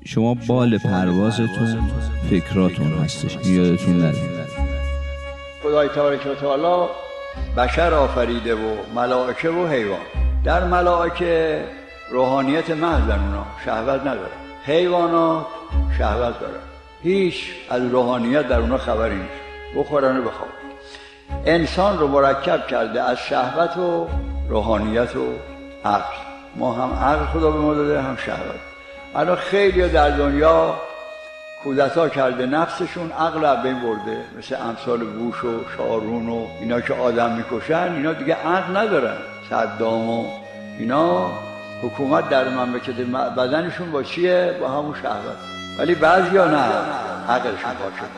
شما بال پروازتون فکراتون هستش، یادتون نره. خدای تبارک و تعالی بشر آفریده و ملائکه و حیوان. در ملائکه روحانیت محض در اونا شهوت نداره، حیوانات شهوت داره، هیچ از روحانیت در اونا خبری نیست، بخورن و بخواب. انسان رو مرکب کرده از شهوت و روحانیت و عقل. ما هم عقل خدا به ما داده، هم شهوت. الان خیلی در دنیا کودتا کرده نفسشون عقل رو بین برده، مثل امثال بوش و شارون و اینا که آدم میکشن، اینا دیگه عقل ندارن. صدام و اینا حکومت در مملکت بدنشون با چیه؟ با همون شهوت. ولی بعضیا نه، عقلشون باشه.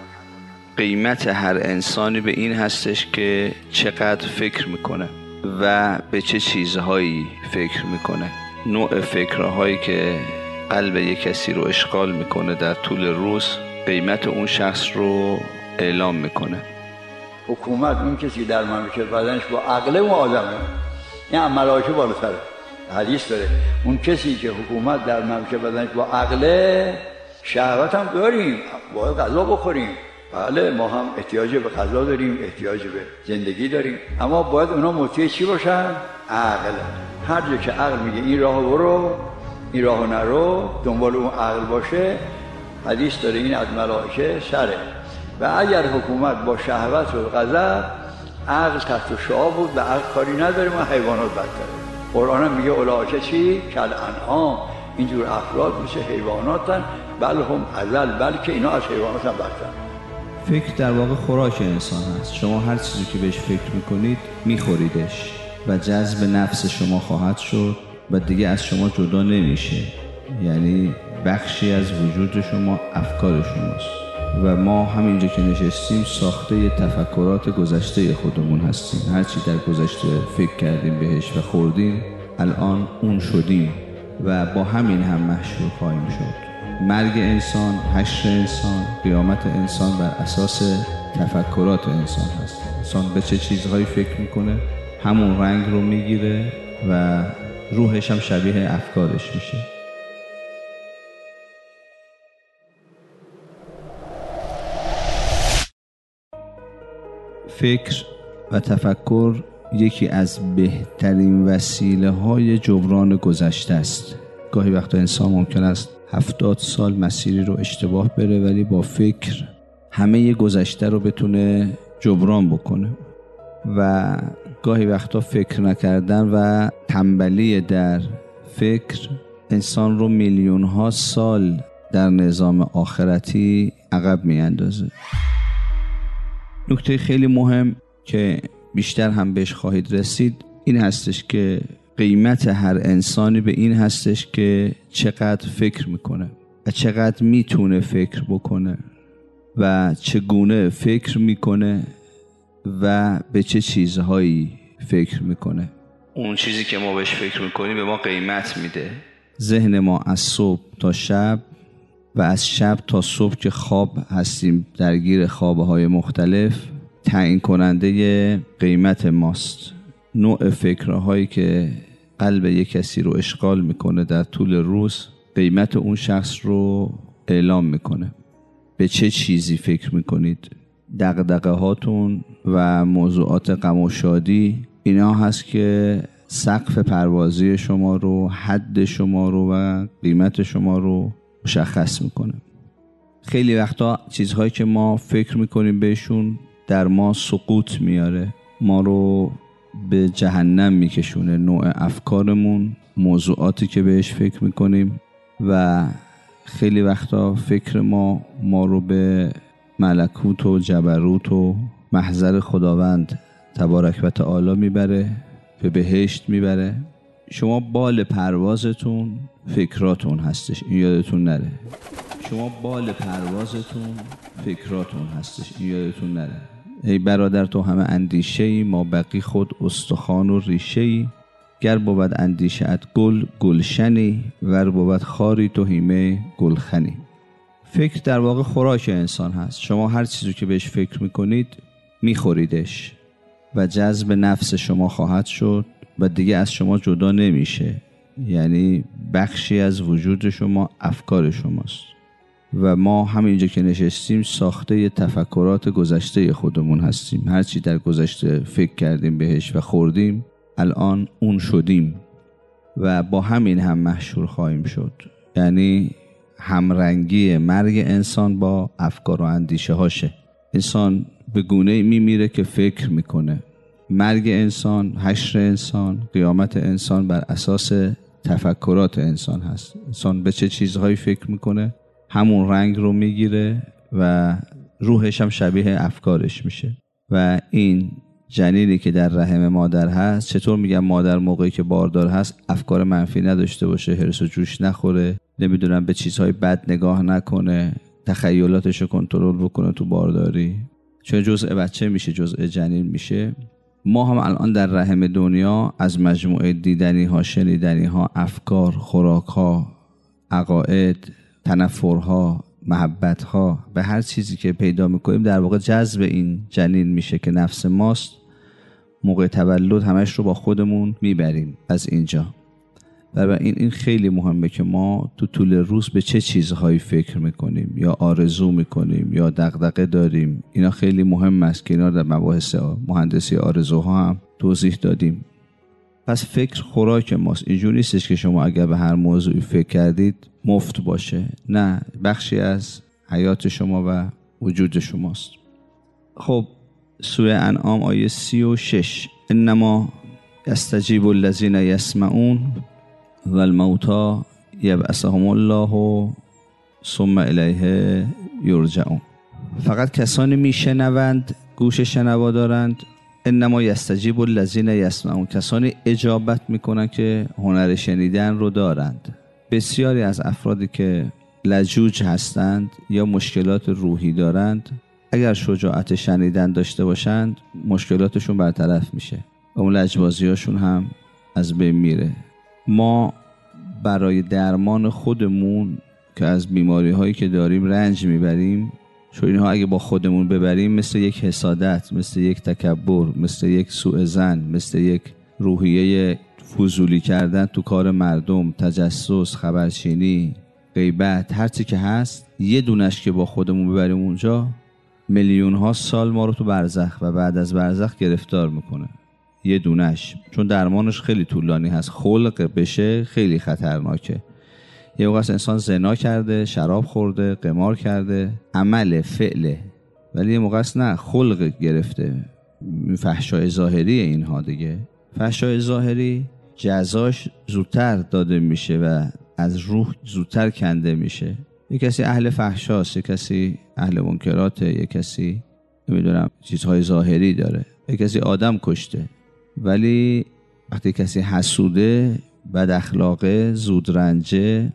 قیمت هر انسانی به این هستش که چقدر فکر میکنه و به چه چیزهایی فکر میکنه. نوع فکرهایی که قلب یک کسی رو اشغال میکنه در طول روز قیمت اون شخص رو اعلام میکنه. حکومت اون کسی در مملکت بدنش با عقل و آدمه، این ملائکه بالاتره. حدیث داره اون کسی که حکومت در مملکت بدنش با عقله، شهوت هم داریم، باید غذا بخوریم، بله ما هم احتیاج به غذا داریم، احتیاج به زندگی داریم، اما باید اونا مطیع چی باشن؟ عقل. هر جا که عقل میگه این راهو برو، این راهو نرو، دنبال اون عقل باشه. حدیث داره این از ملائکه سره. و اگر حکومت با شهوت و غضب، عقل تحت شعاع بود و عقل کاری نداره، ما حیوانات بدتره. قرآن هم میگه اولئک چی؟ کل انعام، اینجور افراد مثل حیواناتن، بل هم اضل، بلکه اینا از حیوانات هم بدتر. فکر در واقع خوراک انسان هست. شما هر چیزی که بهش فکر میکنید میخوریدش و جذب نفس شما خواهد شد و دیگه از شما جدا نمیشه. یعنی بخشی از وجود شما افکار شماست و ما همینجا که نشستیم ساخته تفکرات گذشته خودمون هستیم. هرچی در گذشته فکر کردیم بهش و خوردیم، الان اون شدیم و با همین هم محشور خواهیم شد. مرگ انسان، حشر انسان، قیامت انسان بر اساس تفکرات انسان هست. انسان به چه چیزهایی فکر میکنه همون رنگ رو میگیره و روحش هم شبیه افکارش میشه. فکر و تفکر یکی از بهترین وسیله های جبران گذشته است. گاهی وقتا انسان ممکن است 70 سال مسیری رو اشتباه بره ولی با فکر همه گذشته رو بتونه جبران بکنه. و گاهی وقتا فکر نکردن و تنبلی در فکر انسان رو میلیون ها سال در نظام آخرتی عقب می اندازه. نکته خیلی مهم که بیشتر هم بهش خواهید رسید این هستش که قیمت هر انسانی به این هستش که چقدر فکر میکنه و چقدر میتونه فکر بکنه و چگونه فکر میکنه و به چه چیزهایی فکر میکنه. اون چیزی که ما بهش فکر میکنیم به ما قیمت میده. ذهن ما از صبح تا شب و از شب تا صبح که خواب هستیم درگیر خوابهای مختلف تعیین کننده قیمت ماست. نوع فکرهایی که قلب یک کسی رو اشغال میکنه در طول روز قیمت اون شخص رو اعلام میکنه. به چه چیزی فکر میکنید؟ دغدغه هاتون و موضوعات غم و شادی اینا هست که سقف پروازی شما رو، حد شما رو و قیمت شما رو مشخص میکنه. خیلی وقتا چیزهایی که ما فکر میکنیم بهشون در ما سقوط میاره، ما رو به جهنم میکشونه. نوع افکارمون، موضوعاتی که بهش فکر میکنیم و خیلی وقتا فکر ما رو به ملکوت و جبروت و محضر خداوند تبارک و تعالی میبره، به بهشت میبره. شما بال پروازتون فکراتون هستش، این یادتون نره. شما بال پروازتون فکراتون هستش، این یادتون نره. ای برادر تو همه اندیشه ای، ما بقی خود استخوان و ریشه ای. گر بود اندیشه ات گل گلشنی، ور بود خاری تو هیمه گلخنی. فکر در واقع خوراک انسان هست. شما هر چیزی که بهش فکر میکنید میخوریدش و جذب نفس شما خواهد شد و دیگه از شما جدا نمیشه. یعنی بخشی از وجود شما افکار شماست و ما همینجا که نشستیم ساخته تفکرات گذشته خودمون هستیم. هرچی در گذشته فکر کردیم بهش و خوردیم الان اون شدیم و با همین هم محشور خواهیم شد. یعنی همرنگی مرگ انسان با افکار و اندیشه هاشه. انسان به گونه‌ای میمیره که فکر میکنه. مرگ انسان، حشر انسان، قیامت انسان بر اساس تفکرات انسان هست. انسان به چه چیزهایی فکر میکنه همون رنگ رو میگیره و روحش هم شبیه افکارش میشه. و این جنینی که در رحم مادر هست، چطور میگم مادر موقعی که باردار هست افکار منفی نداشته باشه، هرس و جوش نخوره، نمیدونم به چیزهای بد نگاه نکنه، تخیلاتش رو کنترل بکنه تو بارداری، چون جزء بچه میشه، جزء جنین میشه. ما هم الان در رحم دنیا از مجموعه دیدنی ها، شنیدنی ها، افکار، خوراک ها، عقاید، تنفرها، محبت ها، به هر چیزی که پیدا میکنیم در واقع جذب این جنین میشه که نفس ماست. موقع تولد همش رو با خودمون میبریم از اینجا. و این خیلی مهمه که ما تو طول روز به چه چیزهایی فکر میکنیم یا آرزو میکنیم یا دغدغه داریم. اینا خیلی مهم است که اینا در مباحث مهندسی آرزوها هم توضیح دادیم. پس فکر خوراک ماست. اینجوری نیستش که شما اگر به هر موضوعی فکر کردید مفت باشه، نه، بخشی از حیات شما و وجود شماست. خب سوره انعام آیه 36 انما یستجیب الذین یسمعون و الموتى یبعثهم الله ثم الیه یرجعون. فقط کسانی میشنوند، گوش شنوا دارند. انما یستجیب الذین یسمعون، کسانی اجابت میکنن که هنر شنیدن رو دارند. بسیاری از افرادی که لجوج هستند یا مشکلات روحی دارند، اگر شجاعت شنیدن داشته باشند مشکلاتشون برطرف میشه و اون لجبازیاشون هم از بین میره. ما برای درمان خودمون که از بیماری هایی که داریم رنج میبریم، چون اینها اگه با خودمون ببریم مثل یک حسادت، مثل یک تکبر، مثل یک سوء ظن، مثل یک روحیه فضولی کردن تو کار مردم، تجسس، خبرچینی، غیبت، هر چی که هست، یه دونش که با خودمون ببریم اونجا میلیون ها سال ما رو تو برزخ و بعد از برزخ گرفتار میکنه. یه دونش، چون درمانش خیلی طولانی هست. خلق بشه خیلی خطرناکه. یه وقت انسان زنا کرده، شراب خورده، قمار کرده، عمل فعله، ولی یه موقع نه، خلق گرفته. فحشای ظاهری اینها دیگه. فحشای ظاهری جزاش زودتر داده میشه و از روح زودتر کنده میشه. یه کسی اهل فحشاست، یه کسی اهل منکراته، یه کسی نمیدونم چیزهای ظاهری داره، یه کسی آدم کشته. ولی وقتی کسی حسوده، بد اخلاقه، زودرنجه،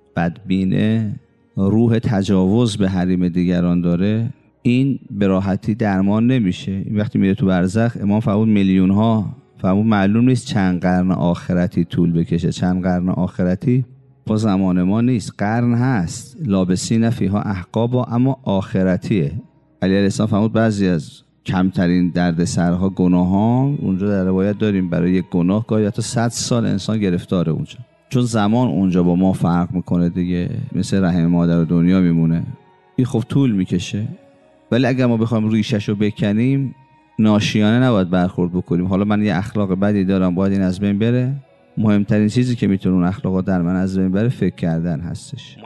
بدبینه، روح تجاوز به حریم دیگران داره، این به راحتی درمان نمیشه. این وقتی میره تو برزخ، امام فرمود میلیون ها، فرمود معلوم نیست چند قرن آخرتی طول بکشه. چند قرن آخرتی با زمان ما نیست، قرن هست. لابسین فیها احقابا، اما آخرتیه. علی علیه السلام فرمود بعضی از کمترین دردسرها، گناه ها، اونجا در روایت داریم برای یک گناه گاهی حتی 100 سال انسان گرفتاره اونجا، چون زمان اونجا با ما فرق میکنه دیگه. مثل رحم مادر و دنیا میمونه، این خب طول میکشه. ولی اگر ما بخوایم ریشش رو بکنیم، ناشیانه نباید برخورد بکنیم. حالا من یه اخلاق بدی دارم، باید این از بین بره. مهمترین چیزی که میتونه اون اخلاقا در من از بین بره فکر کردن هستش.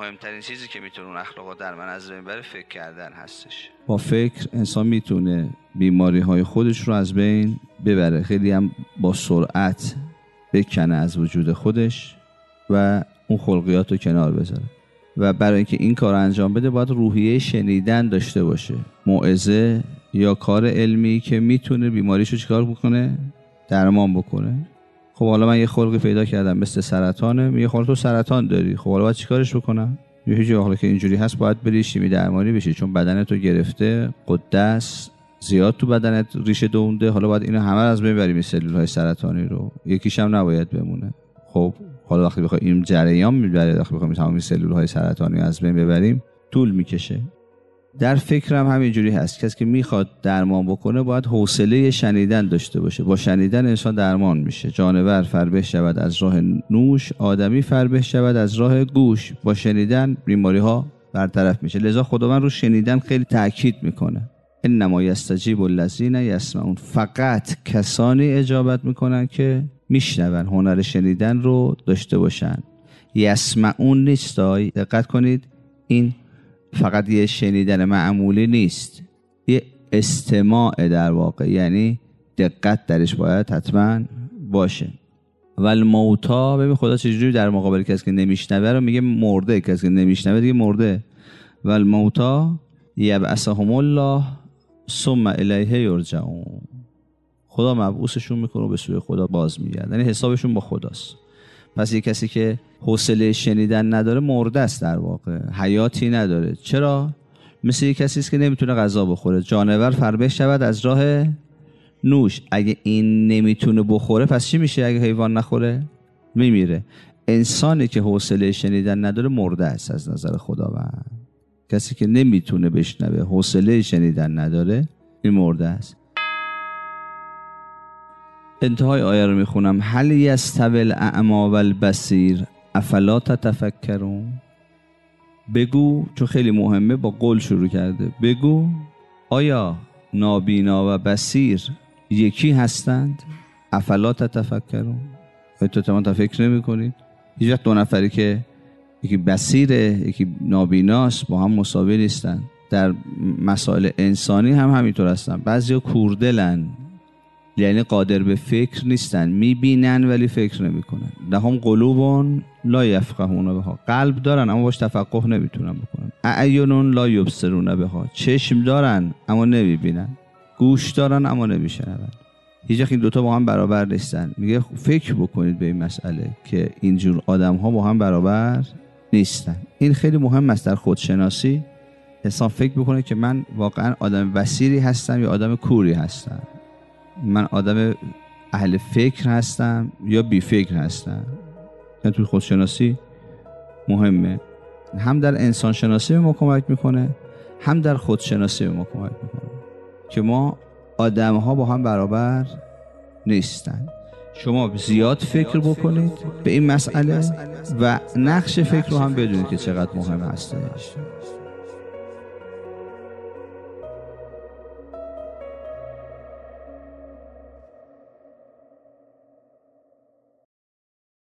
فکر کردن هستش. با فکر انسان میتونه بیماری های خودش رو از بین ببره، خیلی هم با سرعت بکنه از وجود خودش و اون خلقیات رو کنار بذاره. و برای اینکه این کار انجام بده باید روحیه شنیدن داشته باشه، موعظه یا کار علمی که میتونه بیماریشو چیکار بکنه، درمان بکنه. خب حالا من یه خلقی پیدا کردم مثل سرطانه، میگه خب تو سرطان داری، خب حالا باید چیکارش بکنم؟ یه چیزی حالا که اینجوری هست باید بری شیمی درمانی بشی، چون بدنت رو گرفته، قدس زیاد تو بدنت ریشه دونده، حالا باید اینو همه از بین بریم، این سلول‌های سرطانی رو، یکیش هم نباید بمونه. خب حالا وقتی بخوای این جریان میبره، وقتی بخوایم تمام سلول‌های سرطانی از بین ببریم طول میکشه. در فکرم همینجوری هست. کسی که میخواد درمان بکنه باید حوصله شنیدن داشته باشه. با شنیدن انسان درمان میشه. جانور فربه شود از راه نوش، آدمی فربه شود از راه گوش. با شنیدن بیماری ها برطرف میشه. لذا خداوند رو شنیدن خیلی تاکید میکنه. انما یستجیب الذین یسمعون. فقط کسانی اجابت میکنن که میشنون، هنر شنیدن رو داشته باشن. یسمعون نیست. دقت کنید، این فقط یه شنیدن معمولی نیست، یه استماع در واقع، یعنی دقت درش باید حتما باشه. والموتا، ببین خدا چجوری در مقابل کسی که نمیشنوه رو میگه مرده، کسی که نمیشنوه دیگه مرده. والموتا یبعثهم الله ثم الیه یرجعون. خدا مبعوثشون میکنه و به سوی خدا باز میگردن، یعنی حسابشون با خداست. پس یک کسی که حوصله شنیدن نداره مرده است، در واقع حیاتی نداره. چرا؟ مثل یک کسی است که نمیتونه غذا بخوره. جانور فربه شود از راه نوش. اگه این نمیتونه بخوره پس چی میشه؟ اگه حیوان نخوره میمیره. انسانی که حوصله شنیدن نداره مرده است از نظر خداوند. کسی که نمیتونه بشنوه، حوصله شنیدن نداره، این مرده است. انتهای آیه رو میخونم. هل یستوی الاعمی والبصیر افلا تتفکرون. بگو، چون خیلی مهمه، با قول شروع کرده. بگو آیا نابینا و بصیر یکی هستند؟ افلا تتفکرون. تو تمام فکر نمی کنید؟ هیچ وقت دو نفری که یکی بصیره یکی نابیناست با هم مساوی نیستن. در مسائل انسانی هم همینطور هستن. بعضیا کوردلن، یعنی قادر به فکر نیستن، میبینن ولی فکر نمیکنن. لهم قلوب لا یفقهون بها. قلب دارن اما باش تفقه نمیتونن بکنن. اعین لا یبصرون بها. چشم دارن اما نمیبینن. گوش دارن اما نمیشنون. هیچ وقت این دوتا با هم برابر نیستن. میگه فکر بکنید به این مسئله که اینجور آدم ها با هم برابر نیستن. این خیلی مهم است در خودشناسی. انسان فکر بکنه که من واقعا آدم بصیری هستم یا آدم کوری هستم، من آدم اهل فکر هستم یا بی فکر هستم. این توی خودشناسی مهمه. هم در انسان شناسی به ما کمک میکنه، هم در خودشناسی به ما کمک میکنه که ما آدم ها با هم برابر نیستن. شما زیاد فکر بکنید به این مسئله و نقش فکر رو هم بدونید که چقدر مهم هستش.